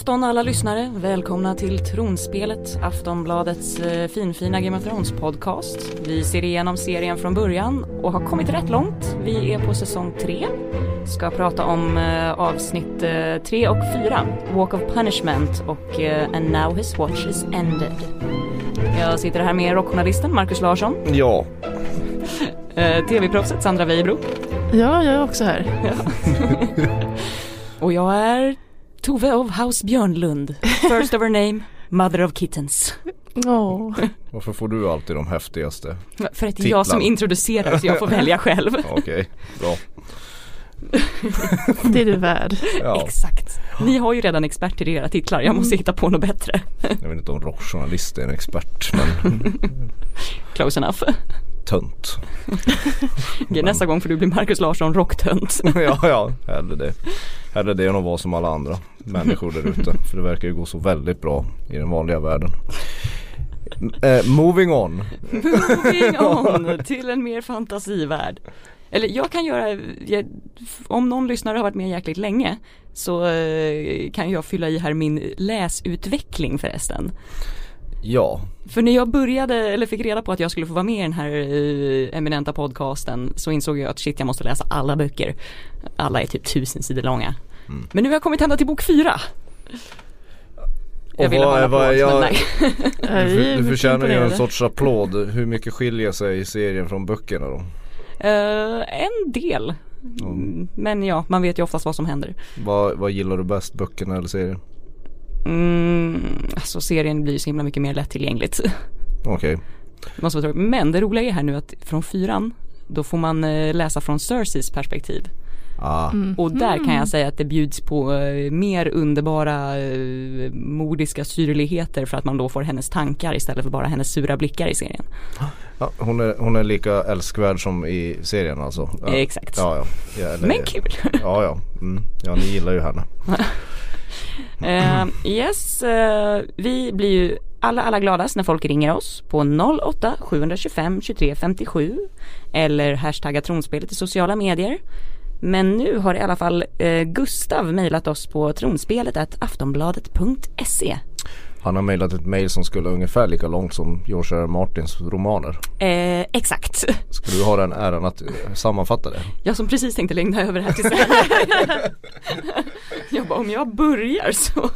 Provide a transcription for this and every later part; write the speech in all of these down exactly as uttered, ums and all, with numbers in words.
afton alla lyssnare, välkomna till Tronspelet, Aftonbladets eh, finfina Game of Thrones podcast. Vi ser igenom serien från början och har kommit rätt långt. Vi är på säsong tre. Ska prata om eh, avsnitt eh, tre och fyra, Walk of Punishment och eh, And Now His Watch is Ended. Jag sitter här med rockjournalisten Marcus Larsson. Ja. eh, T V-proffset Sandra Weibro. Ja, jag är också här. Ja. Och jag är Tove of House Björnlund. First of her name, Mother of Kittens. Oh. Varför får du alltid de häftigaste? För att det är jag som introducerar, så jag får välja själv. Okej, okay, bra. Det är du värd. Ja. Exakt. Ni har ju redan experter i era titlar. Jag måste hitta på något bättre. Jag vet inte om rockjournalist är en expert, men close enough. Tönt. Okay, nästa gång får du bli Marcus Larsson rocktönt. Ja, ja, hellre det. Hellre det än att vara som alla andra människor där ute. För det verkar ju gå så väldigt bra i den vanliga världen. Uh, moving on. Moving on till en mer fantasivärld. Eller jag kan göra, jag, om någon lyssnare har varit med jäkligt länge, så uh, kan jag fylla i här min läsutveckling förresten. Ja. För när jag började, eller fick reda på att jag skulle få vara med i den här uh, eminenta podcasten, så insåg jag att shit, jag måste läsa alla böcker. Alla är typ tusen sidor långa. Mm. Men nu har jag kommit ända till bok fyra. Jag ville ha en applåd, jag, men nej. Du, du förtjänar ju en sorts applåd. Hur mycket skiljer sig serien från böckerna då? Uh, en del. Mm. Men ja, man vet ju oftast vad som händer. Vad, vad gillar du bäst, böckerna eller serien? Mm, alltså serien blir så himla mycket mer lättillgängligt. Okej. Okay. Men det roliga är här nu att från fyran, då får man läsa från Cerseis perspektiv. Ah. Mm. Och där kan jag säga att det bjuds på uh, mer underbara uh, modiska syrligheter, för att man då får hennes tankar istället för bara hennes sura blickar i serien. Ja, hon, är, hon är lika älskvärd som i serien alltså. Ja. Exakt. Ja, ja. Ja, eller, men kul. Ja, ja. Mm. Ja, ni gillar ju henne. uh, yes, uh, vi blir ju alla, alla gladast när folk ringer oss på noll åtta sju två fem tjugotre femtiosju eller hashtagga tronspelet i sociala medier. Men nu har i alla fall eh, Gustav mejlat oss på tronspelet at aftonbladet punkt se. Han har mejlat ett mejl som skulle ungefär lika långt som George R. R. Martins romaner. Eh, exakt. Skulle du ha den äran att sammanfatta det? Jag som precis tänkte längda över det här till sig. Jag bara, om jag börjar så...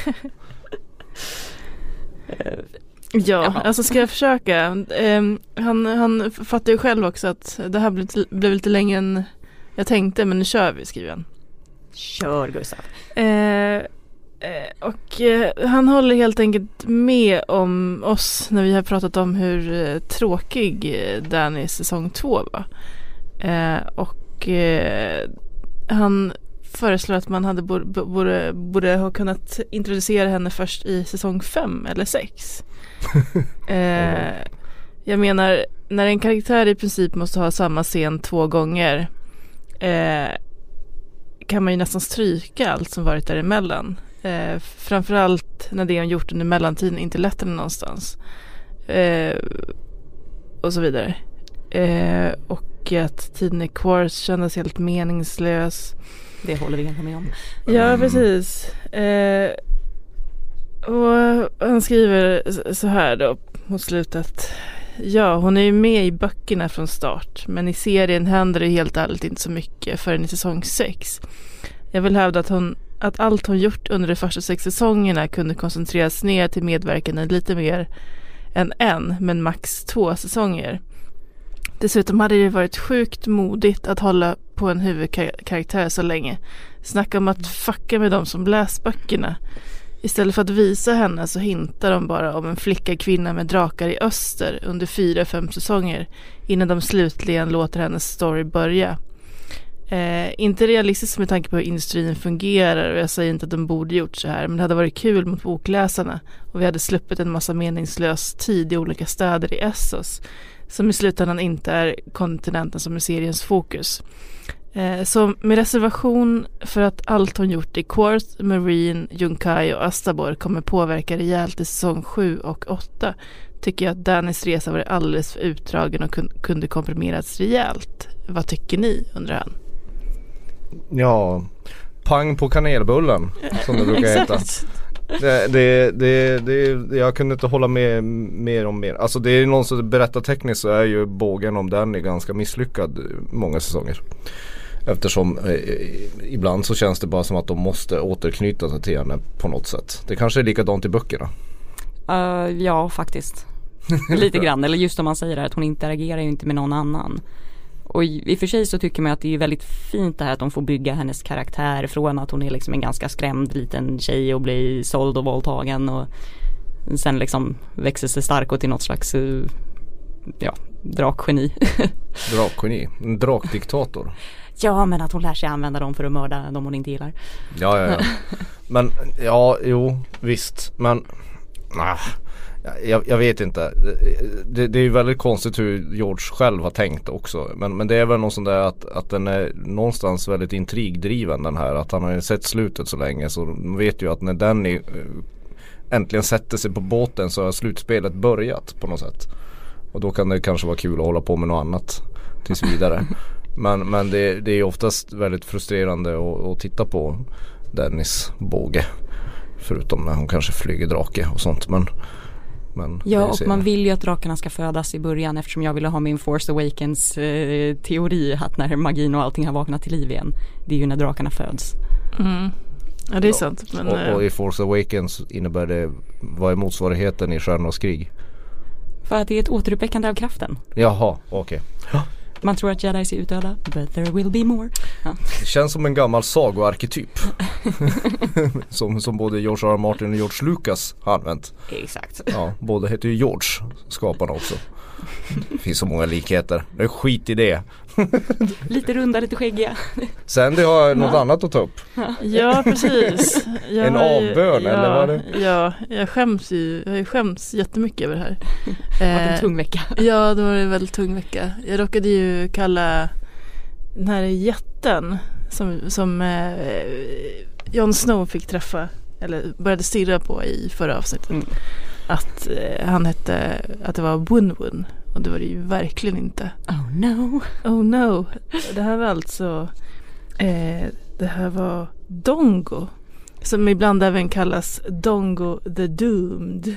Ja, Jaha. Alltså ska jag försöka. Eh, han, han fattar ju själv också att det här blev, blev lite längre än jag tänkte, men nu kör vi, skriver han. Kör, Gustav. Eh, eh, och eh, han håller helt enkelt med om oss när vi har pratat om hur eh, tråkig eh, Dany säsong två var. Eh, och eh, han föreslår att man hade borde, borde, borde ha kunnat introducera henne först i säsong fem eller sex. eh, jag menar, när en karaktär i princip måste ha samma scen två gånger, Eh, kan man ju nästan stryka allt som varit däremellan. Eh, framförallt när det hon gjort under mellantiden inte lett henne någonstans. Eh, och så vidare. Eh, och att tiden är kvar kändes helt meningslös. Det håller vi inte med om. Ja, precis. Eh, och han skriver så här då mot slutet. Ja, hon är ju med i böckerna från start, men i serien händer det helt ärligt inte så mycket förrän i säsong sex. Jag vill hävda att, hon, att allt hon gjort under de första sex säsongerna kunde koncentreras ner till medverkande lite mer än en, men max två säsonger. Dessutom hade det varit sjukt modigt att hålla på en huvudkaraktär så länge. Snacka om att fucka med dem som läst böckerna. Istället för att visa henne så hintar de bara om en flicka kvinna med drakar i öster under fyra, fem säsonger innan de slutligen låter hennes story börja. Eh, inte realistiskt med tanke på hur industrin fungerar, och jag säger inte att de borde gjort så här, men det hade varit kul mot bokläsarna och vi hade sluppit en massa meningslös tid i olika städer i Essos som i slutändan inte är kontinenten som är seriens fokus. Eh, så med reservation för att allt hon gjort i Quarth, Marine, Yunkai och Astapor kommer påverka rejält i säsong sju och åtta, tycker jag att Danys resa var alldeles för utdragen och kun- kunde komprimerats rejält. Vad tycker ni, undrar han? Ja, pang på kanelbullen som det brukar heta. det, det, det, det, jag kunde inte hålla med mer om mer. Alltså det är någon som berättar tekniskt, så är ju bågen om den är ganska misslyckad många säsonger. Eftersom eh, ibland så känns det bara som att de måste återknyta sig till henne på något sätt. Det kanske är likadant i böckerna. Uh, ja, faktiskt. Lite grann. Eller just om man säger att hon interagerar ju inte med någon annan. Och i, i och för sig så tycker man att det är väldigt fint det här att de får bygga hennes karaktär från att hon är liksom en ganska skrämd liten tjej och blir såld och våldtagen och sen liksom växer sig stark och till något slags uh, ja, drakgeni. Drakgeni? En drakdiktator? Ja, men att hon lär sig använda dem för att mörda dem hon inte gillar. Ja, ja, ja. Men, ja, jo, visst. Men, nah, jag, jag vet inte. Det, det är ju väldigt konstigt hur George själv har tänkt också. Men, men det är väl något sånt där att, att den är någonstans väldigt intrigdriven, den här. Att han har ju sett slutet så länge, så man vet ju att när den är, äntligen sätter sig på båten så har slutspelet börjat på något sätt. Och då kan det kanske vara kul att hålla på med något annat tills vidare. Men, men det, det är oftast väldigt frustrerande att, att titta på Dennis båge. Förutom när hon kanske flyger drake och sånt. Men, men ja, och man vill ju att drakarna ska födas i början, eftersom jag ville ha min Force Awakens eh, teori att när magin och allting har vaknat till liv igen, det är ju när drakarna föds. Mm. Ja, det är sant. Men, och, och i Force Awakens innebär det, vad är motsvarigheten i Stjärnornas krig? För att det är ett återuppväckande av kraften. Jaha, okej. Okay. Man tror att Jedi är utdöda, but there will be more. Ja. Det känns som en gammal sagoarketyp. som, som både George R. R. Martin och George Lucas har använt. Exakt. Ja, båda heter ju George, skaparna också. Det finns så många likheter. Det är skit i det. Lite runda, lite skäggiga. Sen det har något ja. annat att ta upp. Ja, precis. Jag en avbön, ja, eller vad det? Ja, jag skäms ju. Jag skäms jättemycket över det här. Det var en tung vecka. Ja, det var en väldigt tung vecka. Jag råkade ju kalla den här jätten som, som eh, Jon Snow fick träffa, eller började stirra på i förra avsnittet. Mm. Att eh, han hette, att det var Wun-Wun. Och det var det ju verkligen inte. Oh no. Oh no. Det här var alltså eh, det här var Dongo, som ibland även kallas Dongo the Doomed.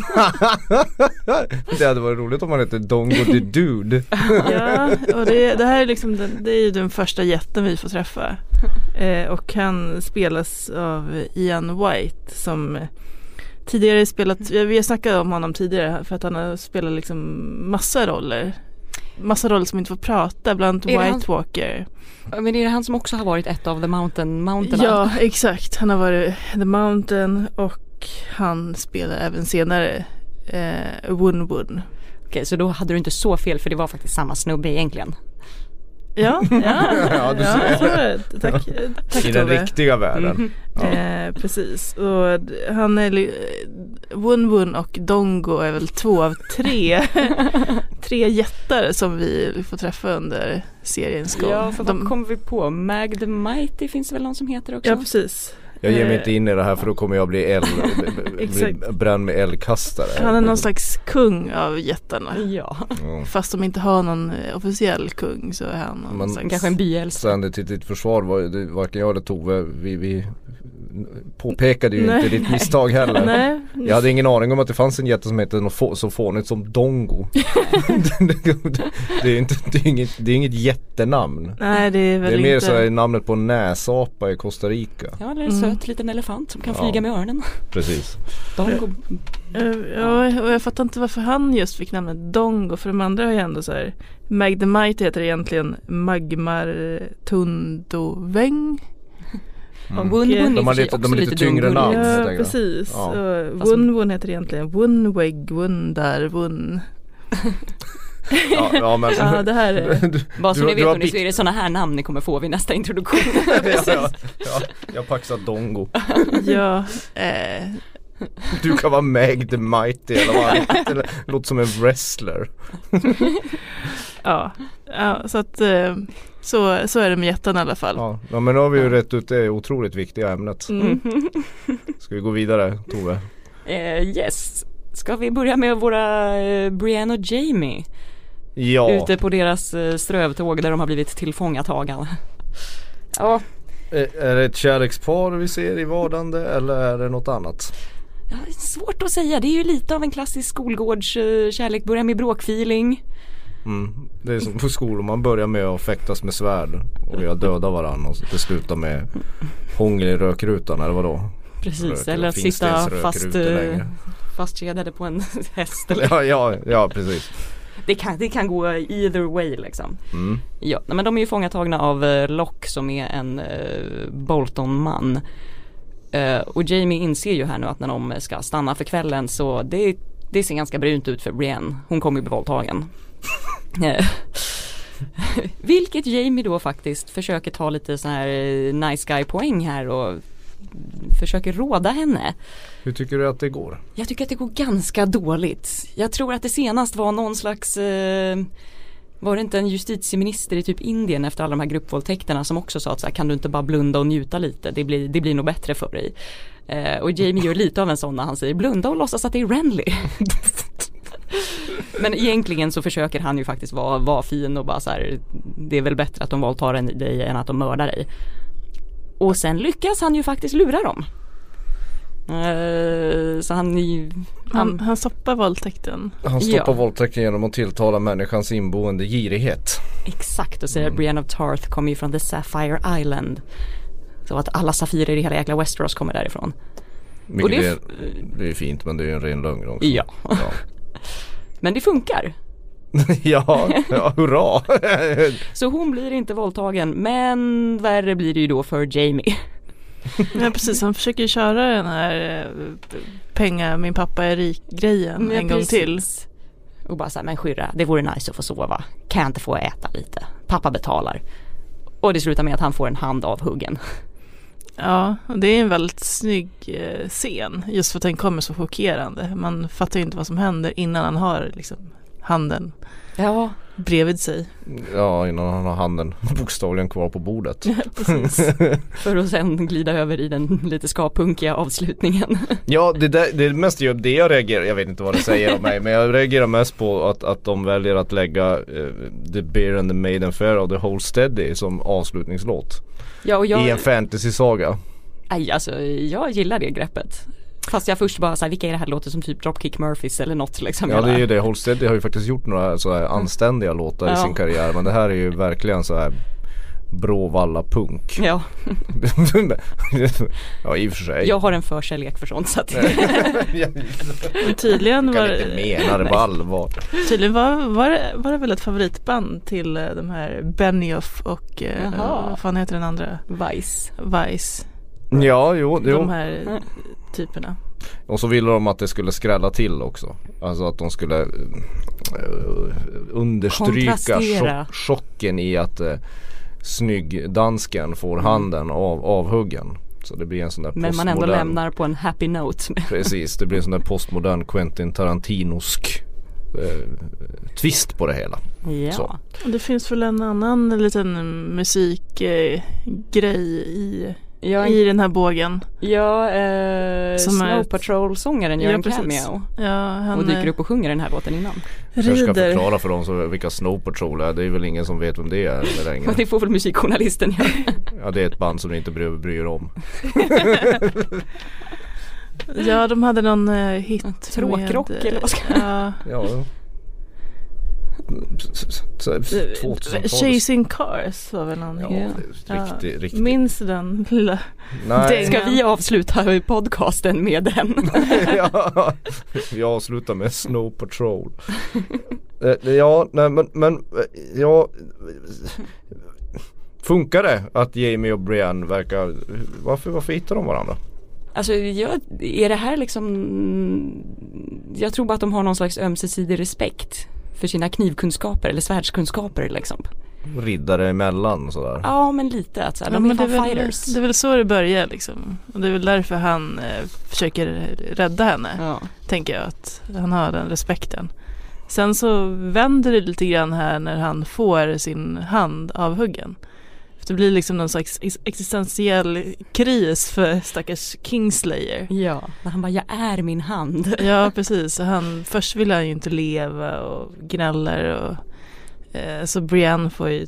Det hade varit roligt om man hette Dongo the Dude. Ja, och det, det här är liksom den, det är ju den första jätten vi får träffa. Eh, och han spelas av Ian White, som tidigare spelat, vi har snackat om honom tidigare för att han har spelat liksom massa roller. Massa roller som inte får prata, bland White han, Walker. Men är det han som också har varit ett av The Mountain Mountain? Ja, exakt. Han har varit The Mountain och han spelar även senare eh, Wun-Wun. Okej, så då hade du inte så fel, för det var faktiskt samma snubbe egentligen. Ja, ja, ja, du ja ser. det. Tack, tack i den riktiga världen. Mm-hmm. Ja. Eh, precis. Och han är li- Wun-Wun och Dongo är väl två av tre tre jättar som vi får träffa under seriens gång. Ja, för De, vad kommer vi på? Mag the Mighty finns väl någon som heter också? Ja, precis. Jag ger mig inte in i det här, för då kommer jag bli, eld, bli bränd med eldkastare. Han är någon slags kung av jättarna. Ja. Mm. Fast de inte har någon officiell kung, så är han någon Men, slags... kanske en byälsk. Sen till ditt försvar var det, varken jag eller Tove, vi, vi påpekade ju nej, inte ditt misstag heller. Nej. Jag hade ingen aning om att det fanns en jätte som heter något få, så fånigt som Dongo. det, är inte, det, är inget, det är inget jättenamn. Nej, det är väl det är mer inte... så här namnet på en näsapa i Costa Rica. Ja, eller en söt mm. liten elefant som kan flyga ja. med öronen. Precis. Dongo. Ja, och jag fattar inte varför han just fick namnet Dongo, för de andra har ju ändå så här. Mag the Mighty heter egentligen Magmar Tundoväng. Mm. Wun-Wun de, har lite, de är lite tyngre namn. Ja, precis. Ja. Wun-Wun heter egentligen Wun-Weg, Wundar, Wun. Ja, ja, men ja, det här är... Bara så du, ni vet hur ni så är det såna här namn ni kommer få vid nästa introduktion. ja, ja, ja, jag paxar Dongo. Ja, eh... Du kan vara Meg the Mighty eller vad det låter som en wrestler. ja, ja, så att så, så är det med jätten i alla fall. Ja, ja, men nu har vi ju rätt ut det otroligt viktiga ämnet. Mm. Ska vi gå vidare, Tove? Uh, yes. Ska vi börja med våra uh, Brienne och Jamie? Ja. Ute på deras uh, strövtåg där de har blivit tillfångatagna. Ja, Är, är det ett kärlekspar vi ser i vardande eller är det något annat? Ja, svårt att säga. Det är ju lite av en klassisk skolgårdskärlek. Börjar med bråkfeeling. Mm. Det är som på skolan, man börjar med att fäktas med svärd och jag dödar varandra och det slutar med hångel i rökrutan eller vadå? Precis, Rök, eller att sitta fast, fastkedjade på en häst. Eller? Ja, ja, ja, precis. Det kan, det kan gå either way liksom. Mm. Ja, men de är ju fångatagna av uh, Locke som är en uh, Bolton-man. Uh, och Jamie inser ju här nu att när de ska stanna för kvällen så det, det ser ganska brunt ut för Brienne. Hon kommer ju bli våldtagen. Vilket Jamie då faktiskt försöker ta lite sån här nice guy poäng här och försöker råda henne. Hur tycker du att det går? Jag tycker att det går ganska dåligt. Jag tror att det senast var någon slags eh, var det inte en justitieminister i typ Indien efter alla de här gruppvåldtäkterna som också sa att så här, kan du inte bara blunda och njuta lite? Det blir, det blir nog bättre för dig. Eh, och Jamie gör lite av en sån när han säger blunda och låtsas att det är Renly. Men egentligen så försöker han ju faktiskt vara, vara fin och bara så här, det är väl bättre att de våldtar dig än att de mördar dig. Och sen lyckas han ju faktiskt lura dem. Uh, så han, han, han Han stoppar våldtäkten. Han stoppar ja. våldtäkten genom att tilltala människans inboende girighet. Exakt, och säger mm. att Brienne of Tarth kommer ju från The Sapphire Island. Så att alla safirer i hela jäkla Westeros kommer därifrån. Och det, är, f- det är fint, men det är en ren lögn också. Ja, ja. Men det funkar. ja, ja, hurra! Så hon blir inte våldtagen, men värre blir det ju då för Jamie. Ja, precis. Han försöker köra den här pengar, min pappa är rik-grejen en gång till. Och bara så här, men skyrra, det vore nice att få sova. Kan jag inte få äta lite? Pappa betalar. Och det slutar med att han får en hand av huggen. Ja, det är en väldigt snygg eh, scen. Just för att den kommer så chockerande. Man fattar ju inte vad som händer innan han har liksom handen ja. bredvid sig. Ja, innan han har handen bokstavligen kvar på bordet. Ja, precis. För att sen glida över i den lite skapunkiga avslutningen. Ja, det, där, det är mest det jag reagerar, jag vet inte vad det säger om mig, men jag reagerar mest på att, att de väljer att lägga uh, The Bear and the Maiden Fair och The Whole Steady som avslutningslåt. Ja, och jag... I en fantasy-saga. Aj, alltså, jag gillar det greppet. Fast jag först bara såhär, vilka är det här låter som typ Dropkick Murphys eller något liksom. Ja, det är ju det. Holstead har ju faktiskt gjort några så här anständiga mm. låtar i ja. sin karriär. Men det här är ju verkligen så här Bråvalla punk. Ja. Ja, i och för sig. Jag har en förkärlek för sånt så att tydligen var det menar det på allvar. Tydligen var, var, det, var det väl ett favoritband till de här Benioff och uh, vad fan heter den andra? Vice. Vice. Ja, jo, jo. De här mm. typerna. Och så ville de att det skulle skrälla till också. Alltså att de skulle uh, understryka chock, chocken i att uh, snyggdansken får handen av, avhuggen. Så det blir en sån där postmodern... Men man ändå lämnar på en happy note. Precis, det blir en sån där postmodern Quentin Tarantinosk uh, twist på det hela. Ja. Så. Det finns väl en annan liten musikgrej uh, i... Ja, i den här bågen. Ja, eh, Snow Patrol-sångaren gör ja, en cameo. Ja, han och dyker upp och sjunger den här låten innan. Rider. Jag ska förklara för dem så vilka Snow Patrol är. Det är väl ingen som vet vem det är längre. Det får väl musikjournalisten göra. Ja, det är ett band som ni inte bryr, bryr om. Ja, de hade någon uh, hit. Tråkrock med, eller vad ska ja. ja. Chasing Cars var väl någon. Ja, ja. Riktigt, ja. riktigt. Minns den lilla dängan. Ska vi avsluta podcasten med den? Ja, vi avslutar med Snow Patrol. Ja, nej, men, men ja, funkar det att Jamie och Brienne verkar, varför, varför hittar de varandra? Alltså, jag, är det här liksom, jag tror bara att de har någon slags ömsesidig respekt för sina knivkunskaper eller svärdskunskaper liksom. Riddare emellan sådär. Ja, men lite att såhär, ja, de är, det är väl, fighters. Det är väl så det börjar liksom. Och det är väl därför han eh, försöker rädda henne. Ja. Tänker jag att han har den respekten. Sen så vänder det lite grann här när han får sin hand avhuggen. Det blir liksom någon slags existentiell kris för stackars Kingslayer. Ja, när han bara, jag är min hand. Ja, precis. Så han, först vill han ju inte leva och gnäller. Och, eh, så Brienne får ju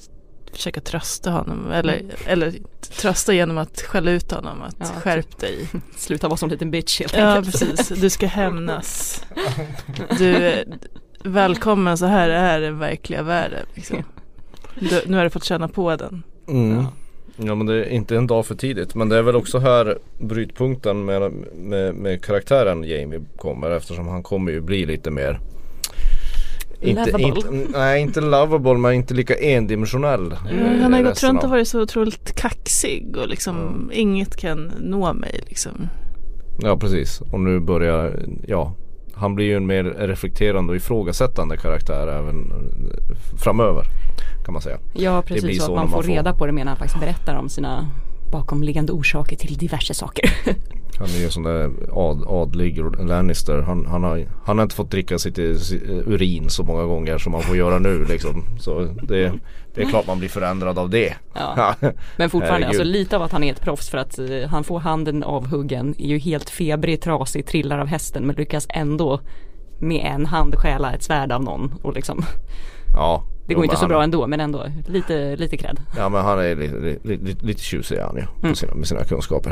försöka trösta honom eller, eller trösta genom att skälla ut honom att Ja, skärp dig. Sluta vara som en liten bitch helt Ja, enkelt. precis. Du ska hämnas. Du, välkommen, så här är den verkliga världen. Liksom. Du, nu har du fått känna på den. Mm. Ja. Ja, men det är inte en dag för tidigt. Men det är väl också här brytpunkten med, med, med karaktären Jamie kommer, eftersom han kommer ju bli lite mer inte, Lovable. inte, nej, inte lovable, men inte lika endimensionell. Mm, han har ju gått resten runt och av- varit så otroligt kaxig och liksom Mm. inget kan nå mig liksom. Ja, precis. Och nu börjar, ja, han blir ju en mer reflekterande och ifrågasättande karaktär även framöver, kan man säga. Ja, blir precis, så så att man när får man får- reda på det medan han faktiskt berättar om sina bakomliggande orsaker till diverse saker. Han är ju sån där ad, adlig Lannister. Han, han, har, han har inte fått dricka sitt, sitt urin så många gånger som man får göra nu liksom. Så det, det är klart man blir förändrad av det. Ja. Men fortfarande, Herregud. alltså lite av att han är ett proffs, för att uh, han får handen avhuggen, är ju helt febrig, trasig, trillar av hästen, men lyckas ändå med en hand stjäla ett svärd av någon och liksom, Ja, det jo, går inte men så han, bra ändå, men ändå lite, lite cred. Ja, men han är lite, lite, lite, lite tjusig är han ju, Mm. med, sina, med sina kunskaper.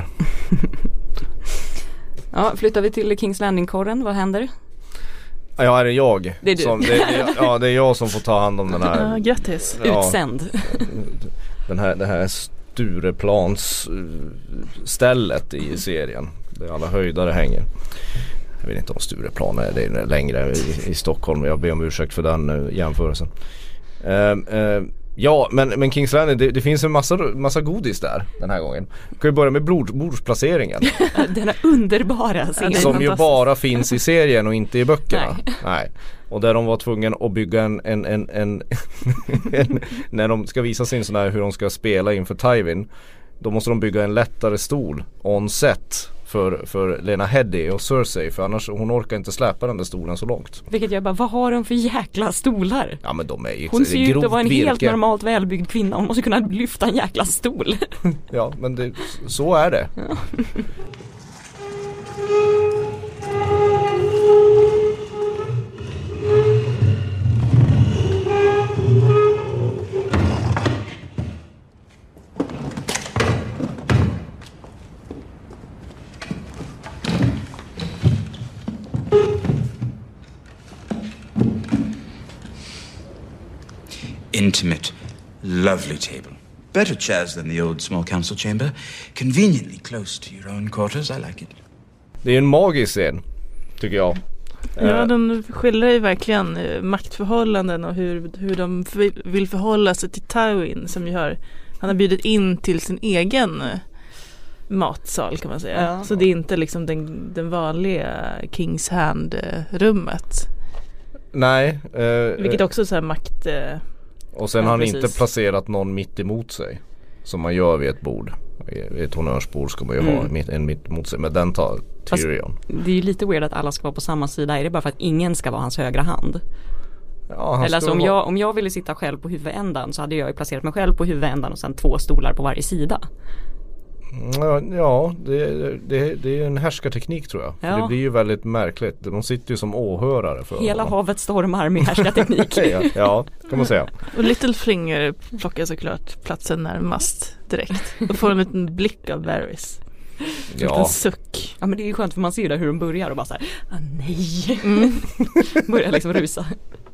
Ja, flyttar vi till Kings Landing-korren, vad händer? Ja, är det jag? Det är du. Som, det, det, ja, det är jag som får ta hand om den Ja, här. grattis. Ja. Utsänd. Den här, det här Stureplans eh, stället i serien där alla höjdare hänger. Jag vet inte om Stureplan är det längre i, i Stockholm. Jag ber om ursäkt för den uh, jämförelsen. Uh, uh, ja, men, men Kings Landing, det, det finns en massa, massa godis där den här gången. Vi kan ju börja med bord, bordsplaceringen. Denna underbara scen. Som ju bara finns i serien och inte i böckerna. Nej. Nej. Och där de var tvungna att bygga en, en, en, en, en när de ska visa sin sån här hur de ska spela inför Tywin, då måste de bygga en lättare stol on set för, för Lena Headey och Cersei, för annars hon orkar inte släpa den där stolen så långt. Vilket jag bara, vad har de för jäkla stolar? Ja, men de är ju Hon ser ju ut att vara en helt virke. normalt välbyggd kvinna. Hon måste kunna lyfta en jäkla stol. Ja, men det, så är det. Intimate, lovely table. Better chairs than the old small council chamber. Conveniently close to your own quarters. I like it. Det är en magisk scen, tycker jag. Ja, den skildrar ju verkligen eh, maktförhållanden och hur, hur de vill, vill förhålla sig till Tywin, som ju har, han har bjudit in till sin egen eh, matsal, kan man säga. Ja. Så det är inte liksom den, den vanliga Kings Hand-rummet. Nej. Eh, Vilket också är så här makt... Eh, Och sen Ja, har han precis. inte placerat någon mitt emot sig, som man gör vid ett bord. Vid ett honnörsbord ska man ju Mm. ha mitt, en mitt emot sig. Men den tar Tyrion. Det är ju lite weird att alla ska vara på samma sida. Är det bara för att ingen ska vara hans högra hand? Ja, han Eller ska alltså, om, ha- jag, om jag ville sitta själv på huvudändan, så hade jag ju placerat mig själv på huvudändan och sen två stolar på varje sida. Ja, ja det, det, det är en härskarteknik, tror jag. För Ja. det blir ju väldigt märkligt. De sitter ju som åhörare för Hela honom. havet stormar med härskarteknik. ja, ja, kan man säga. och Littlefinger plockar såklart platsen närmast direkt. Och får en liten blick av Varys. En Ja, liten suck. Ja, men det är ju skönt, för man ser ju där hur de börjar och bara så här, ah, nej. Mm. Börjar liksom rusa.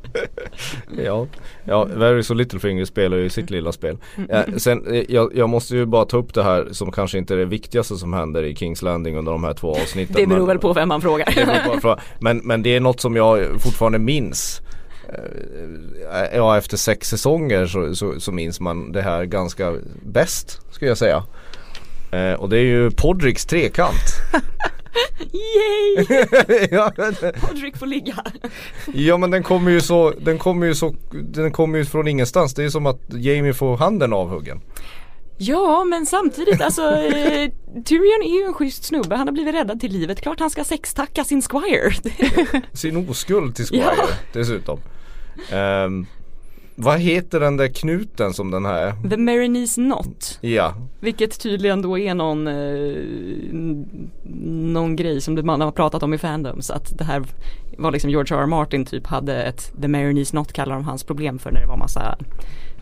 ja, ja, Varys och Littlefinger spelar ju sitt lilla spel. Eh, sen, eh, jag, jag måste ju bara ta upp det här som kanske inte är det viktigaste som händer i Kings Landing under de här två avsnitten. Det beror men- väl på vem man frågar. Det beror bara på- men, men det är något som jag fortfarande minns. Eh, Ja, efter sex säsonger så, så, så minns man det här ganska bäst, skulle jag säga. Eh, och det är ju Podricks trekant. Yay! ja, men, Podrick får ligga. ja, men den kommer ju så, den kommer ju så, den kommer ju från ingenstans. Det är som att Jamie får handen avhuggen. Ja, men samtidigt, alltså eh, Tyrion är ju en schysst snubbe. Han har blivit räddad till livet. Klart han ska sextacka sin squire. Sin oskuld till Squire, Ja. dessutom. Ehm, vad heter den där knuten som den här? The Marinese Knot. Ja, Vilket tydligen då är någon eh, någon grej som man har pratat om i fandoms, att det här var liksom George R. R. Martin typ hade ett The Marinese Knot, kallar de hans problem för, när det var massa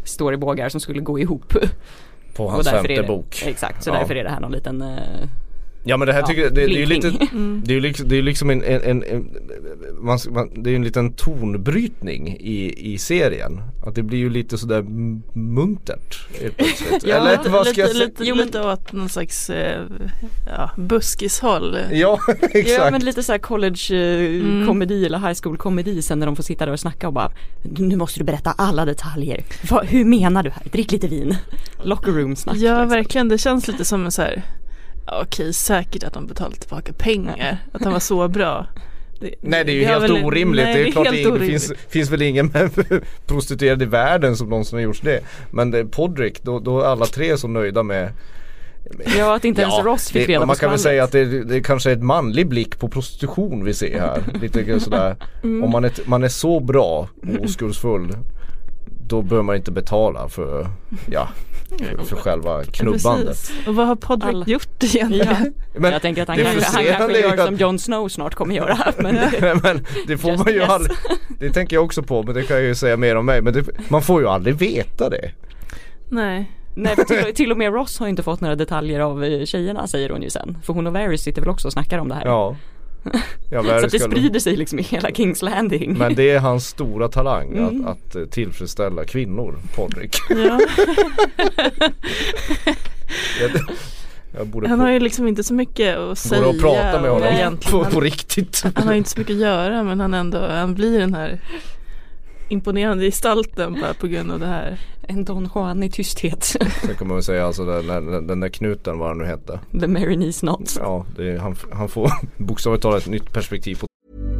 storybågar som skulle gå ihop. På hans femte det, bok. Exakt, så ja. därför är det här någon liten... Uh, ja men det här ja, tycker jag, det, det är ju lite, mm. det är ju liksom, det är liksom en, en, en, en man, man, det är en liten tonbrytning i, i serien. Att det blir ju lite sådär muntert. ja, Eller lite, vad ska lite, jag lite, lite åt någon slags eh, ja, buskishåll. Ja, exakt. Ja, men lite så här college-komedi eh, mm. eller high school-komedi sen när de får sitta där och snacka och bara, nu måste du berätta alla detaljer. Va, hur menar du här? Drick lite vin. Locker room-snack. Ja, liksom. verkligen. Det känns lite som en så här, ja, okej, säkert att de betalar tillbaka pengar. Att han var så bra. Det, nej, det är ju det helt väl, orimligt. Nej, det är, det är klart helt det, orimligt. finns, finns väl ingen prostituerad i världen som någonsin har gjort det. Men det, Podrick, då, då är alla tre så nöjda med... Ja, att inte ens ja, Ross fick det, reda på man kan väl spannet. säga att det, det är kanske är ett manlig blick på prostitution vi ser här. Lite sådär. Mm. Om man är, man är så bra och oskuldsfull, då bör man inte betala för, ja, för, för själva knubbandet. Precis. Och vad har Podrick Alla. gjort egentligen? Ja. Men jag tänker att han kanske, han kanske gör som Jon Snow snart kommer göra. Men det, men det får man ju yes. aldrig, det tänker jag också på, men det kan jag ju säga mer om mig. Men det, man får ju aldrig veta det. Nej. Nej, för till, till och med Ross har inte fått några detaljer av tjejerna, säger hon ju sen. För hon och Varys sitter väl också och snackar om det här. Ja. Ja, så att det sprider sig liksom i hela King's Landing. Men det är hans stora talang mm. att, att tillfredsställa kvinnor, Podrick. Ja. jag, jag borde han på, har ju liksom inte så mycket att säga. Borde prata med honom egentligen. på, på riktigt. Han har ju inte så mycket att göra, men han ändå, han blir den här imponerande gestalten bara på grund av det här. En Don Juan i tysthet. Sen kan man väl säga alltså den, den, den där knuten, vad han nu hette. The Mary Needs Not. Ja, det är, han, han får bokstavligt talat ett nytt perspektiv på.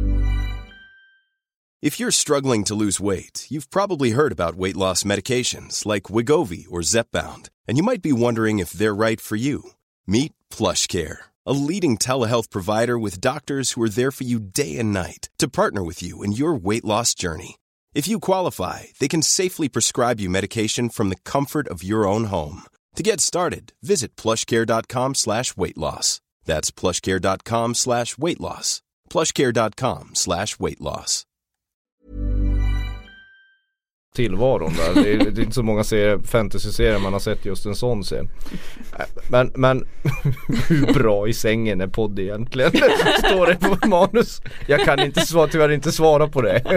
If you're struggling to lose weight, you've probably heard about weight loss medications like Wegovy or Zepbound, and you might be wondering if they're right for you. Meet PlushCare, a leading telehealth provider with doctors who are there for you day and night to partner with you in your weight loss journey. If you qualify, they can safely prescribe you medication from the comfort of your own home. To get started, visit plushcare.com slash weight loss. That's plushcare.com slash weight loss. plushcare.com slash weight loss. Tillvaron där. Det är, det är inte så många serier, fantasy-serier man har sett just en sån scen. Men, men hur bra i sängen är podd egentligen? Står det på manus? Jag kan inte svara, tyvärr inte svara på det.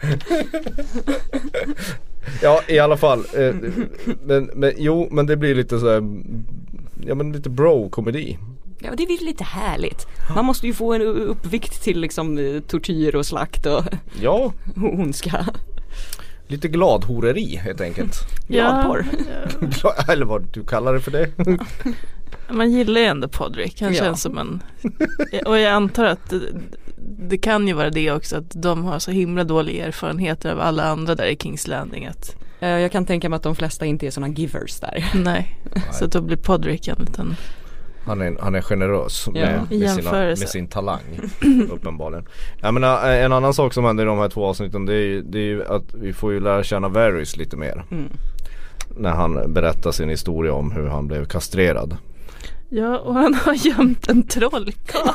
Ja, i alla fall. Eh, men, men, jo, men det blir lite så här, ja men lite bro-komedi. Ja, det är lite härligt. Man måste ju få en uppvikt till liksom tortyr och slakt och ja. ondska. Lite gladhoreri helt enkelt. Gladporr. Ja. Eller vad du kallar det för det. Man gillar ju ändå Podrick. Han ja. känns som en... Och jag antar att det, det kan ju vara det också, att de har så himla dåliga erfarenheter av alla andra där i King's Landing. Att... Jag kan tänka mig att de flesta inte är såna givers där. Nej, Nej. Så då blir Podrick en liten... Han är, han är generös med, ja. med, sina, med sin talang uppenbarligen. Jag menar, en annan sak som händer i de här två avsnitten, det är ju, det är ju att vi får ju lära känna Varys lite mer. Mm. När han berättar sin historia om hur han blev kastrerad. Ja, och han har gömt en trollkarl.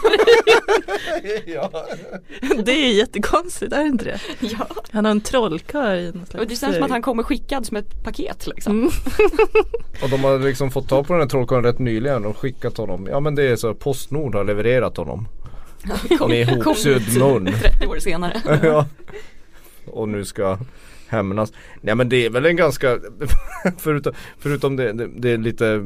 Ja. Det är jättekonstigt, är det inte det? Ja. Han har en trollkarl i någon slags... Och det känns som att han kommer skickad som ett paket liksom. Mm. Och de har liksom fått ta på den här trollkarlen rätt nyligen och skickat honom. Ja, men det är så, Postnord har levererat honom. Kom, med ihopsydd mun. trettio år senare. Ja. Och nu ska hämnas. Nej, men det är väl en ganska förutom, förutom det, det, det är lite,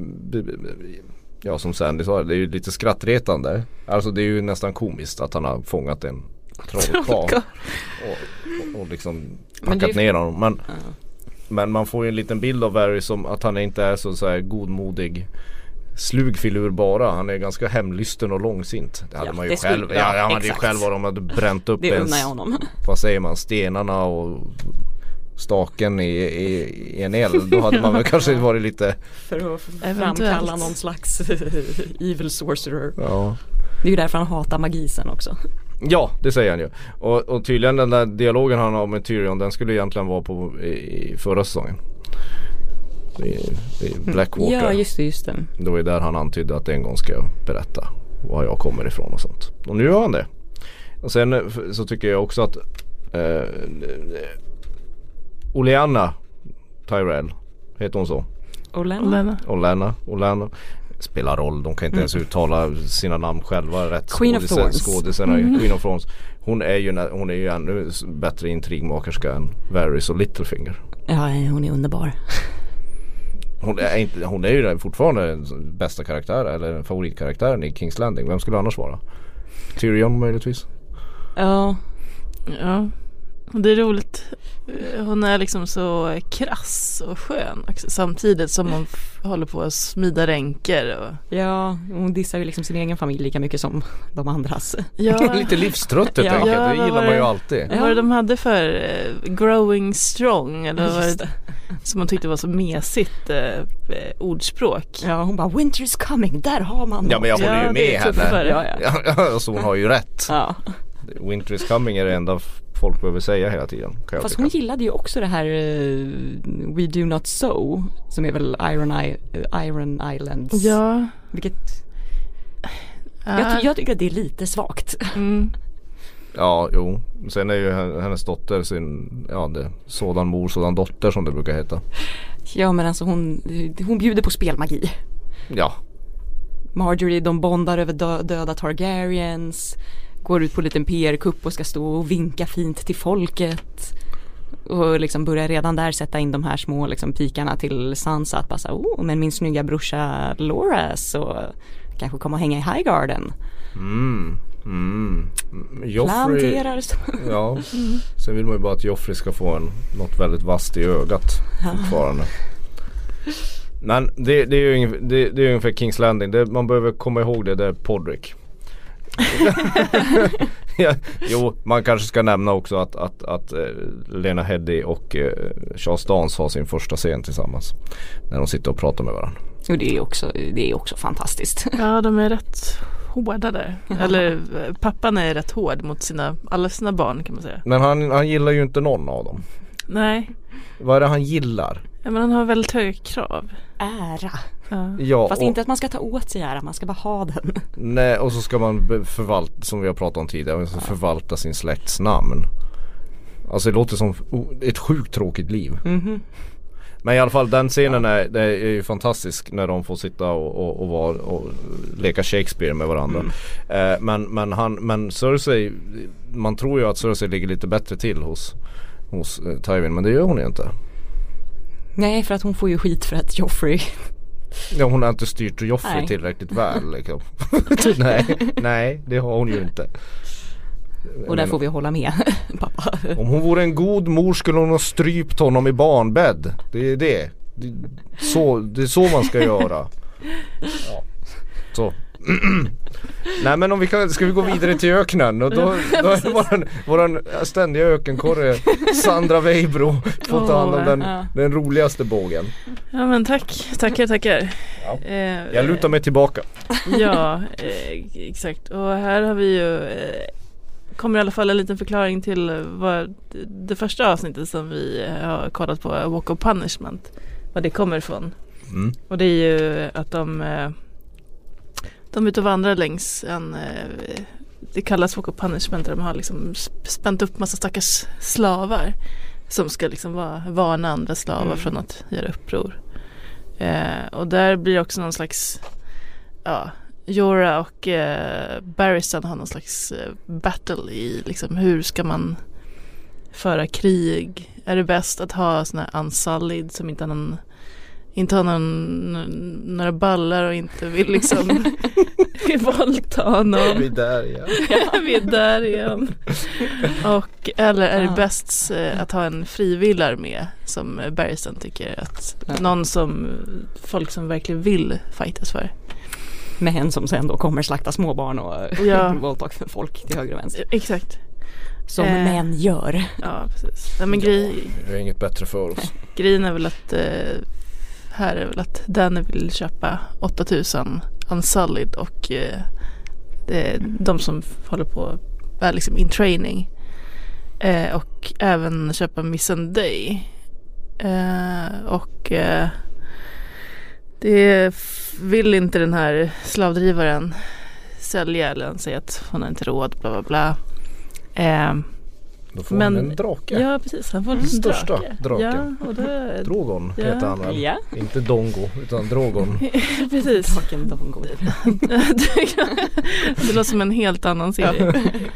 ja, som Sandy sa, det är ju lite skrattretande. Alltså det är ju nästan komiskt att han har fångat en trollkarl och, och, och liksom packat är... ner honom. Men, ja. men man får ju en liten bild av Varys som att han inte är så, så här godmodig slug filur bara. Han är ganska hemlysten och långsint. Det hade ja, man ju själv. Skulle, ja, ja, han hade ju själv vad de hade bränt upp ens, vad säger man, stenarna och staken i, i, i en eld. Då hade man väl kanske varit lite för att framkalla någon slags evil sorcerer. Ja. Det är ju därför han hatar magisen också. Ja, det säger han ju. Och, och tydligen den där dialogen han har med Tyrion, den skulle egentligen vara på i, i förra säsongen. I, i Blackwater. Ja, just det, just det. Det var ju där han antydde att en gång ska jag berätta var jag kommer ifrån och sånt. Och nu gör han det. Och sen så tycker jag också att eh, Oleanna Tyrell. Heter hon så? Olenna. Olenna. Olenna. Spelar roll. De kan inte mm. ens uttala sina namn själva. Rätt Queen of Thorns. Skådisarna. Mm. Queen of Thorns. Hon är ju, hon är ju ännu bättre intrigmakerska än Varys och Littlefinger. Ja, hon är underbar. Hon är, inte, hon är ju fortfarande bästa karaktär eller favoritkaraktären i King's Landing. Vem skulle annars vara? Tyrion möjligtvis. Ja. Ja. Det är roligt. Hon är liksom så krass och skön också, samtidigt som hon f- håller på att smida ränker. Och... Ja, hon dissar ju liksom sin egen familj lika mycket som de andras. Ja. Lite livstrött helt enkelt. Ja, det gillar man ju alltid. Vad var det de hade för uh, growing strong? Eller vad var det som man tyckte var så mesigt uh, ordspråk? Ja, hon bara winter is coming, där har man. Ja, men jag håller ja, ju med henne. Ja, ja. Ja, alltså hon har ju rätt. Ja. Winter is coming är det enda folk behöver säga hela tiden. Fast hon gillade ju också det här uh, We Do Not Sow, som är väl Iron, I- uh, Iron Islands. Ja. Vilket uh. jag, ty- jag tycker att det är lite svagt. Mm. Ja, jo. Sen är ju hennes dotter sin, ja, det, sådan mor, sådan dotter som det brukar heta. Ja, men alltså hon, hon bjuder på spelmagi. Ja. Marjorie, de bondar över dö- döda Targaryens, går ut på en liten P R-kupp och ska stå och vinka fint till folket. Och liksom börjar redan där sätta in de här små liksom pikarna till Sansa att bara så, oh, men min snygga brorsa Loras och kanske komma och hänga i Highgarden. Mm. Mm. Joffrey, planterar. Ja. Mm. Sen vill man ju bara att Joffrey ska få en, något väldigt vasst i ögat fortfarande. Men det, det är ju ungefär, det, det är ungefär King's Landing. Det, man behöver komma ihåg det, det är Podrick. Ja, jo, man kanske ska nämna också att, att, att uh, Lena Headey och uh, Charles Dance har sin första scen tillsammans när de sitter och pratar med varandra. Och det är också, det är också fantastiskt. Ja, de är rätt hårda där. Eller pappan är rätt hård mot sina, alla sina barn kan man säga. Men han, han gillar ju inte någon av dem. Nej. Vad är det han gillar? Ja, men han har väldigt höga krav. Ära. Ja. Ja, fast och, inte att man ska ta åt sig ära, man ska bara ha den. Nej, och så ska man förvalta, som vi har pratat om tidigare, man ska förvalta sin släkts namn. Alltså det låter som ett sjukt tråkigt liv. Mm-hmm. Men i alla fall den scenen ja. är, det är ju fantastisk när de får sitta och, och, och, var, och leka Shakespeare med varandra. Mm. Eh, men, men, han, men Cersei, man tror ju att Cersei ligger lite bättre till hos, hos eh, Tywin, men det gör hon ju inte. Nej, för att hon får ju skit för att Joffrey... Ja, hon har inte styrt Joffrey nej. tillräckligt väl. Liksom. nej, nej, det har hon ju inte. Och där får vi hålla med, pappa. Om hon vore en god mor skulle hon ha strypt honom i barnbädd. Det är det. Det, så, det är så man ska göra. Ja. Så. Nej, men om vi kan, ska vi gå vidare till öknen och då, då är våran, våran ständiga ökenkorre Sandra Weibro får ta hand om den, ja. den roligaste bågen. Ja, men tack, tackar, tackar. Ja. Eh, Jag lutar mig tillbaka. Ja, eh, exakt. Och här har vi ju eh, kommer i alla fall en liten förklaring till vad det första avsnittet som vi har kollat på, Walk of Punishment, vad det kommer ifrån. Mm. Och det är ju att de eh, de är ute och vandrar längs en, det kallas Walk of Punishment, där de har liksom spänt upp massa stackars slavar som ska liksom vara, varna andra slavar mm. från att göra uppror. Eh, och där blir också någon slags, ja, Jorah och eh, Barristan har någon slags eh, battle i liksom, hur ska man föra krig? Är det bäst att ha såna här unsullied som inte har någon inte har någon, några ballar och inte vill liksom våldta någon. Vi är där igen. Ja, vi är där igen. Och, eller är det bäst att ha en frivillig med som Barristan tycker att ja. någon som folk som verkligen vill fightas för. Med en som sen då kommer slakta småbarn och ja. våldta folk till höger och vänster. Exakt. Som eh, män gör. Ja, precis. Ja, men grej, det är inget bättre för oss. Grejen är väl att eh, här är väl att Danny vill köpa åtta tusen unsullied och eh, det är de som håller på är liksom in training eh, och även köpa Missandei eh, och eh, det vill inte den här slavdrivaren sälja, eller han säger att hon har inte råd, bla bla bla. Eh, Då får Men, han en drake. Ja, precis. Han får en Den största drake. draken. Ja, och det, Drogon Ja. heter han väl. Ja. Inte Dongo utan Drogon. precis. Draken Dongo. Det låter som en helt annan serie.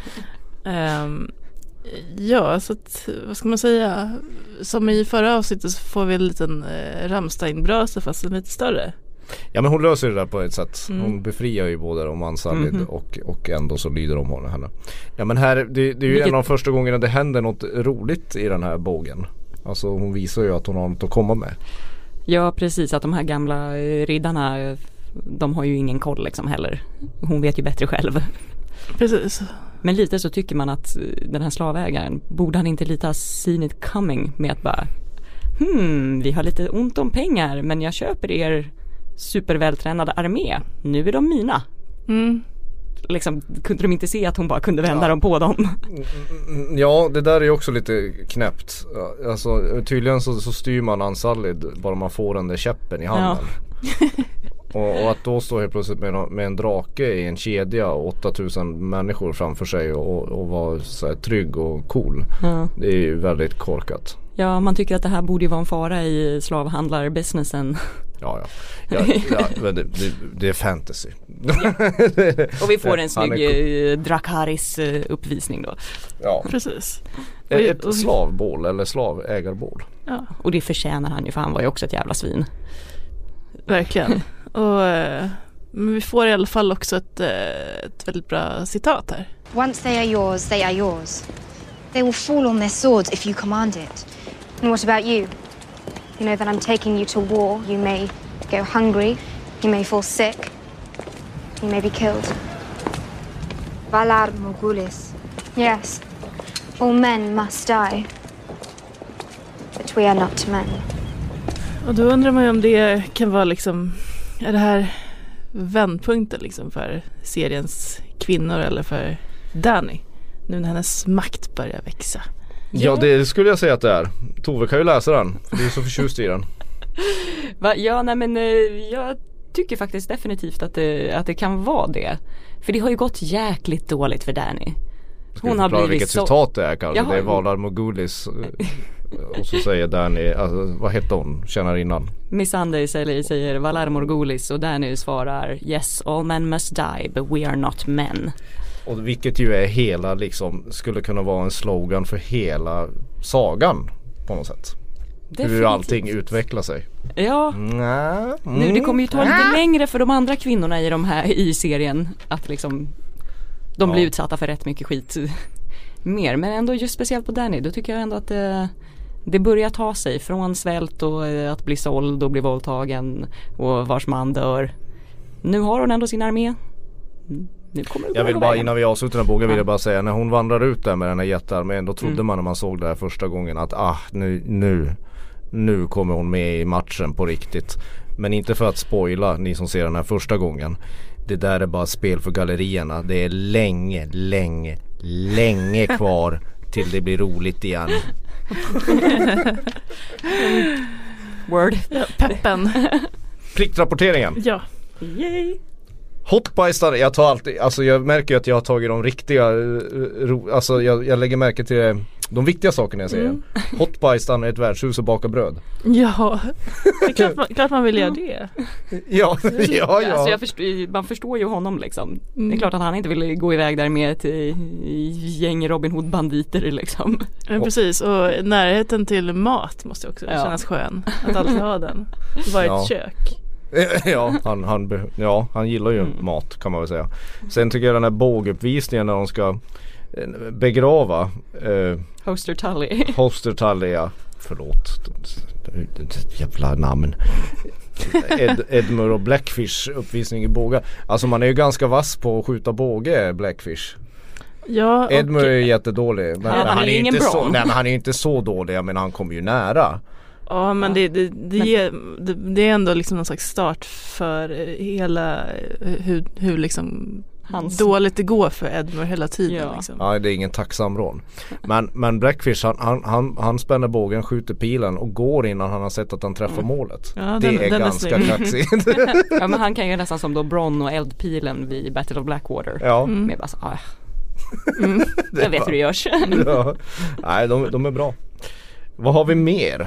um, ja, så att, vad ska man säga? Som i förra avsnittet så får vi en liten eh, Rammstein-brasa fast en lite större. Ja, men hon löser det där på ett sätt. Mm. Hon befriar ju både om Ansalid Mhm. och, och ändå så lyder de honom henne. Ja, men här, det, det är ju Vilket- en av de första gångerna det händer något roligt i den här bågen. Alltså hon visar ju att hon har något att komma med. Ja, precis. Att de här gamla eh, riddarna, eh, de har ju ingen koll liksom heller. Hon vet ju bättre själv. Precis. Men lite så tycker man att eh, den här slavägaren, borde han inte lite ha seen it coming med att bara hmm, vi har lite ont om pengar men jag köper er supervältränade armé. Nu är de mina. Mm. Liksom, kunde de inte se att hon bara kunde vända Ja. dem på dem? Mm, Ja, det där är ju också lite knäppt. Alltså tydligen så, så styr man Ansalid bara man får den där käppen i handen. och, och att då stå helt plötsligt med, med en drake i en kedja och åttatusen människor framför sig och, och vara så här trygg och cool. Ja. Det är ju väldigt korkat. Ja, man tycker att det här borde ju vara en fara i slavhandlarbusinessen. Ja, ja. ja, ja men det, det, det är fantasy. Och vi får en Han snygg är eh, Drakaris eh, uppvisning då. Ja. Precis. Ett och- slavbål eller slavägarbål. Ja, Och det förtjänar han ju, för han var ju också ett jävla svin. verkligen. Och, eh, men vi får i alla fall också ett, eh, ett väldigt bra citat här. Once they are yours, they are yours. They will fall on their swords if you command it. And what about you? You know that I'm taking you to war. You may go hungry. You may fall sick. You may be killed. Valar Morghulis. Yes. All men must die. But we are not men. Och då undrar man ju om det kan vara liksom, är det här vändpunkten liksom för seriens kvinnor eller för Dany? Nu när hennes makt börjar växa. Ja, det skulle jag säga att det är. Tove kan ju läsa den, för du är så förtjust i den. Va? Ja, nej men eh, jag tycker faktiskt definitivt att det, att det kan vara det. För det har ju gått jäkligt dåligt för Dany. Ska vi Hon har förklara blivit vilket så... citat det är kanske? Jaha. Det är Valar Morghulis. Och så säger Dany, alltså, vad hette hon? Känner innan. Missandei säger, säger Valar Morghulis och Dany svarar yes, all men must die, but we are not men. Och vilket ju är hela liksom, skulle kunna vara en slogan för hela sagan på något sätt. Definitivt. Hur allting utvecklar sig. Ja, Mm. nu det kommer ju ta lite längre för de andra kvinnorna i de här i serien att liksom de Ja. blir utsatta för rätt mycket skit mer, men ändå just speciellt på Dany, då tycker jag ändå att det, det börjar ta sig från svält och eh, att bli såld och bli våldtagen och vars man dör. Nu har hon ändå sin armé. Nu kommer det Jag vill gå bara, vägen. innan vi avslutar den här boken vill Ja. jag bara säga, när hon vandrar ut där med den här jättearmén, då trodde Mm. man när man såg det här första gången att ah, nu, nu, nu kommer hon med i matchen på riktigt. Men inte för att spoila ni som ser den här första gången. Det där är bara spel för gallerierna. Det är länge, länge, länge kvar till det blir roligt igen. Word. Ja, peppen. Pliktrapporteringen. Ja. Yay. Hotbajsar, jag tar alltid, alltså jag märker ju att jag har tagit de riktiga, eh, ro, alltså jag, jag lägger märke till eh, de viktiga sakerna jag säger. Mm. Hotbajsar är ett värdshus och baka bröd. Ja, det är klart man, klart man vill göra det. Ja, ja, ja. Alltså jag förstår, man förstår ju honom liksom. Mm. Det är klart att han inte vill gå iväg där med ett eh, gäng Robin Hood banditer liksom. Men precis, och närheten till mat måste också Ja. kännas skön. Att alltid ha den. Vara Ja. ett kök. Ja, han, han, be- ja, han gillar ju Mm. mat kan man väl säga. Sen tycker jag den här båguppvisningen när de ska eh, begrava eh, Hoster Tully. Hoster Tully, ja. Förlåt. Jävla namn. Ed, Edmure och Blackfish uppvisning i bågar. Alltså man är ju ganska vass på att skjuta båge, Blackfish. Ja, och, Edmure är ju jättedålig. Men, Ja, men han är ju ingen inte så, Bronn. nej, men han är ju inte så dålig. Jag menar han kommer ju nära. ja men Ja. det, det, det, Men- ger, det, det är ändå liksom någon slags start för eh, hela eh, hur, hur liksom Hans- dåligt det går för Edmure hela tiden. Ja. Liksom. Ja, det är ingen tacksam roll. Men, men Blackfish han, han, han, han spänner bågen, skjuter pilen och går innan han har sett att han träffar målet. Ja, det den- är den är ganska snygg. kaxigt. Ja, men han kan ju nästan som då Bronn och eldpilen vid Battle of Blackwater. Ja. Mm. Med bara så, ah, Mm. Jag vet hur det görs. Ja. Nej, de, de är bra. Vad har vi mer?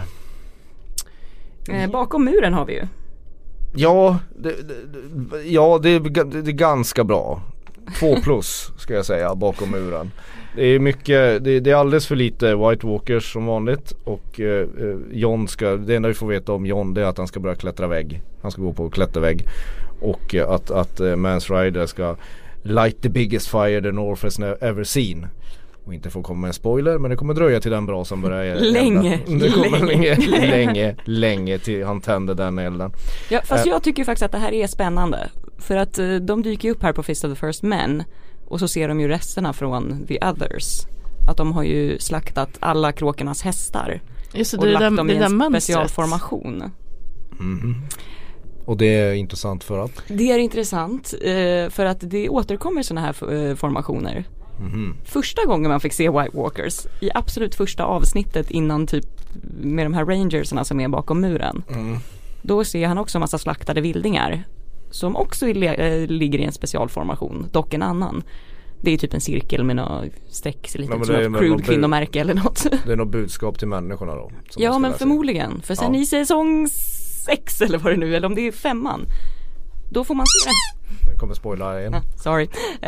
Eh, bakom muren har vi ju. Ja, det, det, ja det, är, det är ganska bra. Två plus ska jag säga bakom muren. Det är mycket, det, det är alldeles för lite White Walkers som vanligt. Och eh, Jon ska, det enda vi får veta om Jon, det är att han ska börja klättra vägg. Han ska gå på klättervägg. Och eh, att, att eh, Mance Rayder ska light the biggest fire the North has ever seen. Och inte få komma med en spoiler, men det kommer dröja till den brasan börjar länge, det kommer länge, länge, länge, länge till han tänder den elden. Ja, fast äh, jag tycker faktiskt att det här är spännande. För att uh, de dyker upp här på Fist of the First Men. Och så ser de ju resterna från The Others. Att de har ju slaktat alla kråkornas hästar. Just det, och det lagt där, dem i det en där specialformation. Mm. Och det är intressant för att? Det är intressant uh, för att det återkommer såna här uh, formationer. Mm. Första gången man fick se White Walkers i absolut första avsnittet innan typ med de här rangersarna som är bakom muren. Mm. Då ser han också en massa slaktade vildingar som också är, äh, ligger i en specialformation, dock en annan. Det är typ en cirkel med några streck, lite ja, som ett crude kvinnomärke eller något. Det är något budskap till människorna då. Ja, men förmodligen. För sen ja. i säsong sex eller vad det nu, eller om det är femman, då får man se den. Jag kommer spoila igen. Ah, sorry.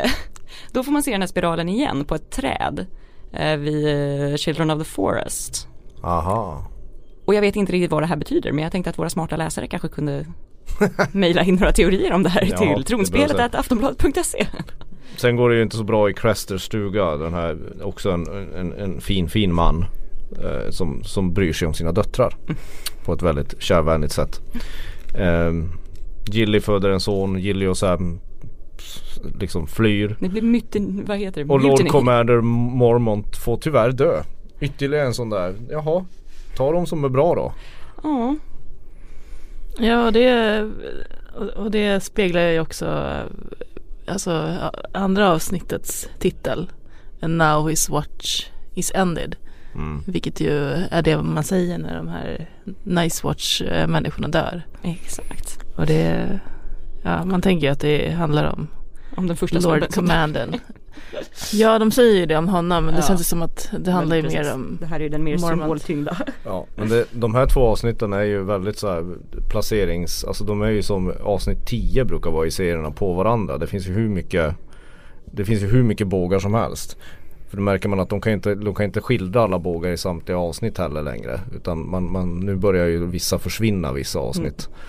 Då får man se den här spiralen igen på ett träd eh, vid uh, Children of the Forest. Aha. Och jag vet inte riktigt vad det här betyder, men jag tänkte att våra smarta läsare kanske kunde mejla in några teorier om det här ja, till tronspelet at aftonbladet punkt se. Sen går det ju inte så bra i Cresters stuga. Den här, också en, en, en fin, fin man eh, som, som bryr sig om sina döttrar mm. på ett väldigt kärvänligt sätt. Eh, Gilly föder en son, Gilly och Sam liksom flyr. Det blir myten, vad heter det? Och Lord Commander Mormont får tyvärr dö. Ytterligare en sån där. Jaha, ta dem som är bra då. Ja. Ja, det och det speglar ju också alltså andra avsnittets titel. And now his watch is ended. Mm. Vilket ju är det man säger när de här Nice Watch människorna dör. Exakt. Och det ja, man tänker ju att det handlar om om den första Lord Commanden. Ja, de säger ju det om honom, men det ja. känns som att det handlar men ju precis. mer om det här är ju den mer symboltyngda. Ja, men det, de här två avsnitten är ju väldigt så här placerings, alltså de är ju som avsnitt tio brukar vara i serierna på varandra. Det finns ju hur mycket det finns ju hur mycket bågar som helst. För då märker man att de kan inte de kan inte skildra alla bågar i samtliga avsnitt heller längre, utan man, man nu börjar ju vissa försvinna vissa avsnitt. Mm.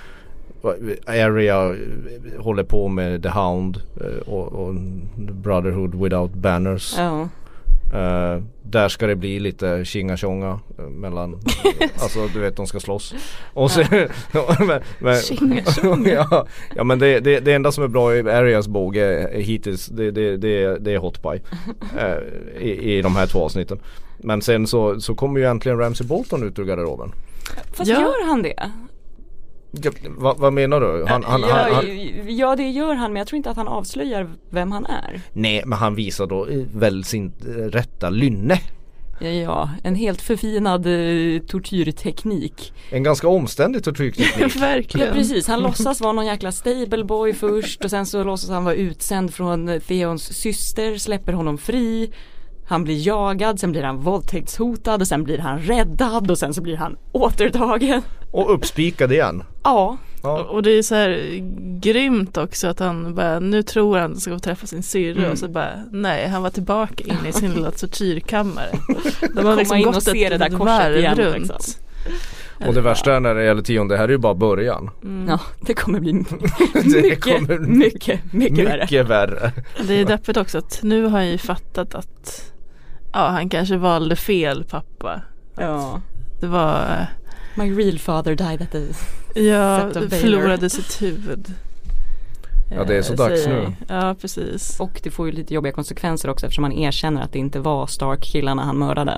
Area håller på med The Hound och, och Brotherhood Without Banners. Ja. Uh, där ska det bli lite tjinga-tjonga mellan alltså du vet de ska slåss och så, ja. men, men, ja, ja men det, det, det enda som är bra i Arias båge hittills det, det, det, det är Hot Pie uh, i, i de här två avsnitten. Men sen så, så kommer ju äntligen Ramsay Bolton ut ur garderoben. Fast ja. gör han det? Ja, vad, vad menar du? Han, han, ja, han, han... ja, det gör han, men jag tror inte att han avslöjar vem han är. Nej, men han visar då väl sin rätta lynne. Ja, ja, en helt förfinad uh, tortyrteknik. En ganska omständig tortyrteknik. Verkligen. Ja, precis, han låtsas vara någon jäkla stableboy först och sen så låtsas han vara utsänd från Theons syster, släpper honom fri. Han blir jagad, sen blir han våldtäktshotad och sen blir han räddad och sen så blir han återtagen. Och uppspikad igen. Ja. ja. Och det är så här grymt också att han bara, nu tror han ska få träffa sin syrra mm. och så bara, nej, han var tillbaka inne i sin lilla tortyrkammare. De har liksom gått ett, det där ett varv igen, runt. Liksom. Och det värsta är när det gäller tionde, det här är ju bara början. Mm. Ja, det kommer bli det mycket, kommer mycket, mycket värre. Mycket värre. Det är deppigt också att nu har han ju fattat att ja, han kanske valde fel pappa. Ja. Det var my real father died at the ja, förlorade sitt huvud. Ja, det är så dags säger. nu. Ja, precis. Och det får ju lite jobbiga konsekvenser också eftersom han erkänner att det inte var Stark-killarna han mördade.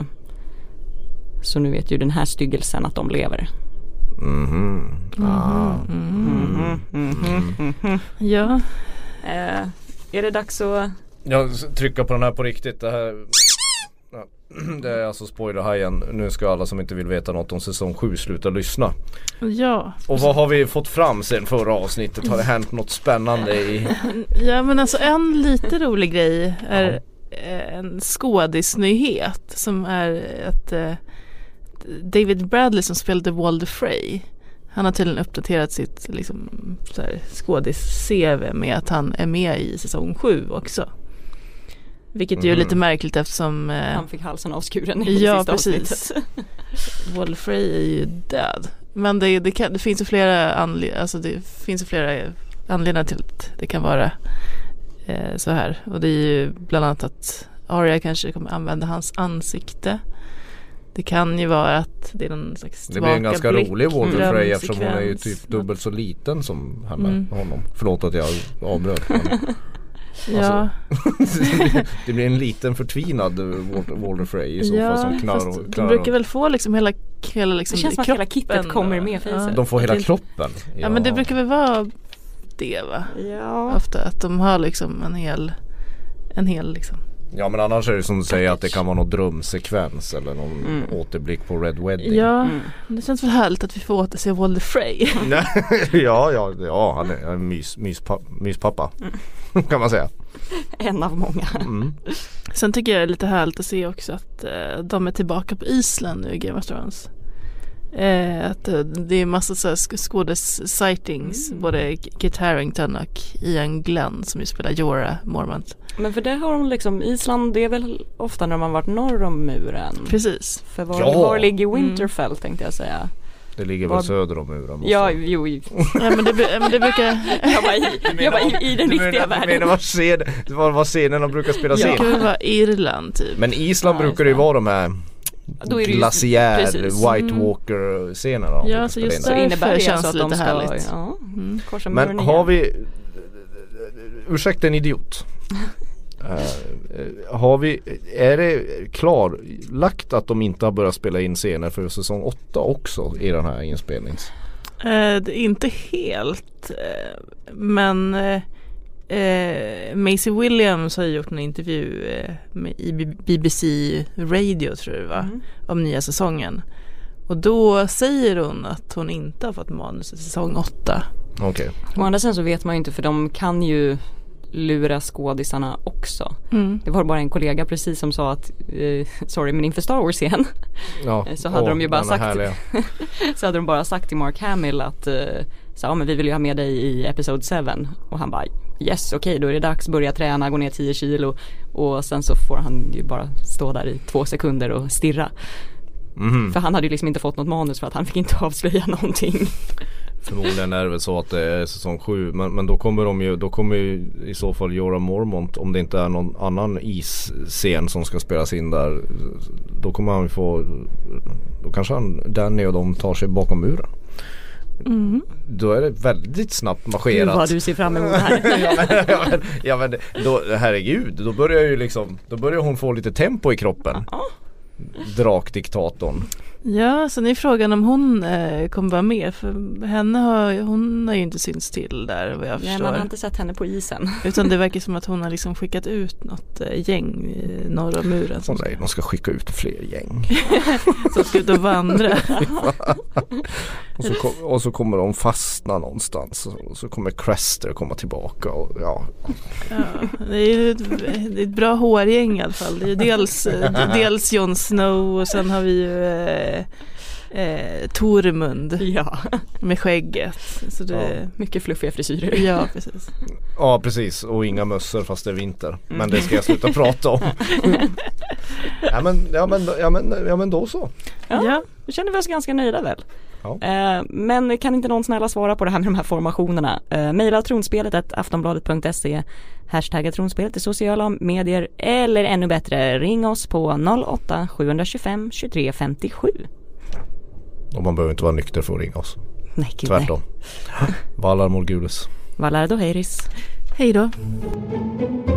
Så nu vet ju den här styggelsen att de lever. Mhm. Ah. Mhm. Mhm. Mhm. Ja. Eh, är det dags att jag trycka på den här på riktigt. Det här det är alltså spoilerhajen. Nu ska alla som inte vill veta något om säsong sju sluta lyssna. Ja. Och vad har vi fått fram sen förra avsnittet? Har det hänt något spännande i... Ja, men alltså en lite rolig grej är en skådisnyhet som är att eh, David Bradley som spelade Walder Frey, han har tydligen uppdaterat sitt liksom, så här, skådis-C V med att han är med i säsong sju också. Vilket ju är lite märkligt eftersom eh, han fick halsen avskuren i ja, sista precis. avsnittet. Walder Frey är ju död. Men det, det, kan, det finns ju flera anledningar, alltså det finns ju flera anledningar till att det kan vara eh, så här. Och det är ju bland annat att Arya kanske kommer använda hans ansikte. Det kan ju vara att det är någon slags det blir en ganska rolig Walder Frey eftersom hon är ju typ något. dubbelt så liten som henne, Mm. honom. Förlåt att jag avbröt. Men, Ja. alltså, det, blir, det blir en liten förtvinad Walder, Walder Frey i så Ja, fall som knarr fast och de knarr. brukar väl få liksom hela, hela liksom Det känns som att hela kittet kommer med facet. De får hela det, kroppen. Ja. ja men det brukar väl vara det va? Ja. Ofta att de har liksom en hel en hel liksom. Ja men annars är det som du säger att det kan vara någon drömsekvens eller någon Mm. återblick på Red Wedding. Ja, Mm. det känns väl härligt att vi får återse Walder Frey. ja, ja, ja, han är en mys, myspappa, myspappa Mm. kan man säga. En av många. Mm. Sen tycker jag det är lite härligt att se också att eh, de är tillbaka på Island nu i Game of Thrones. Eh, att eh, det är massa så här sk- skådes-sightings, Mm. både Kit Harington och Ian Glenn som ju spelar Jorah Mormont. Men för det har de liksom, Island det är väl ofta när man varit norr om muren. Precis. För var, Ja. var ligger Winterfell tänkte jag säga. Det ligger Var- väl söder om muren. måste Ja, jag- jo, jo. Ja, men det, bru- men det brukar Jag var i, jag var i, i den Du menar- riktiga du menar världen. vad scen, vad, vad scenerna brukar spela Ja. scen. det brukar vara Irland typ. Men Island Ja, brukar det ju just det. vara de här Då är det ju- glaciär, precis. White Mm. Walker scenerna. de Ja, brukar så spela just in Så där. där. innebär det känns alltså att lite de ska härligt. ja, Mm. korsa muren Men igen. har vi, ursäkta en idiot. Uh, har vi, är det klarlagt att de inte har börjat spela in scener för säsong åtta också i den här inspelnings? Eh, det är inte helt eh, men eh, eh, Maisie Williams har gjort en intervju eh, med, i B B C Radio tror jag det var, Mm. om nya säsongen. Och då säger hon att hon inte har fått manus i säsong åtta. Okej. Okay. Å andra sidan så vet man ju inte för de kan ju lura skådisarna också. Mm. Det var bara en kollega precis som sa att eh, sorry men inför Star Wars igen Ja. så hade Åh, de ju bara denna sagt härliga. så hade de bara sagt till Mark Hamill att eh, så, ja, men vi vill ju ha med dig i episode sju och han bara yes okej okay, då är det dags börja träna, gå ner tio kilo och sen så får han ju bara stå där i två sekunder och stirra. Mhm. För han hade ju liksom inte fått något manus för att han fick inte avslöja någonting. Förmodligen är det väl så att det är säsong sju, men, men då kommer de ju, då kommer ju i så fall Jorah Mormont, om det inte är någon annan isscen som ska spelas in där, då kommer han ju få, då kanske han, Danny och de tar sig bakom muren. Mm. Då är det väldigt snabbt Gud marscherat. vad du ser fram emot här. ja, men, ja, men, ja men då, herregud, då börjar ju liksom, då börjar hon få lite tempo i kroppen. Ja. Drakdiktatorn. Ja, så är frågan om hon eh, kommer vara med, för henne har, hon har ju inte synts till där vad jag Nej, förstår. man har inte sett henne på isen. Utan det verkar som att hon har liksom skickat ut något eh, gäng eh, norr om muren som, Åh nej, de ska skicka ut fler gäng. som ska ut och vandra. och, så kom, och så kommer de fastna någonstans och så kommer Crester komma tillbaka och ja. Ja, det är ju ett, det är ett bra hårgäng i alla fall. Det är ju dels, eh, dels Jon Snow och sen har vi ju eh, eh, Tormund Ja, med skägget. Så det, mycket fluffiga frisyrer. ja, precis. Ja precis, och inga mössor fast det är vinter. Men det ska jag sluta prata om. ja, men, ja, men, ja, men, ja men då så. Ja. Ja. Då känner vi oss ganska nöjda väl. Ja. Eh, men kan inte någon snälla svara på det här med de här formationerna? Eh, maila tronspelet at aftonbladet punkt se, hashtagga tronspelet i sociala medier eller ännu bättre ring oss på noll åtta sju två fem tjugotre femtiosju. Och man behöver inte vara nykter för att ringa oss. Nej, gud Tvärtom. Valar Morgulis. nej. Valardo Heiris. Hej då.